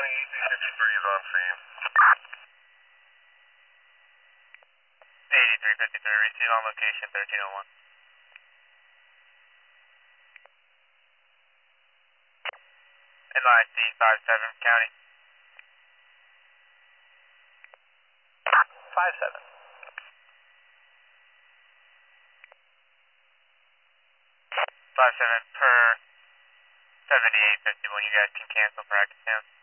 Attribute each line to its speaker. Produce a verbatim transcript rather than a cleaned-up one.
Speaker 1: County, E C fifty-three is on scene.
Speaker 2: eighty-three fifty-three, receive on location thirteen oh one. N Y C five seven, County.
Speaker 3: five seven.
Speaker 2: five seven per seventy-eight fifty-one, you guys can cancel practice now.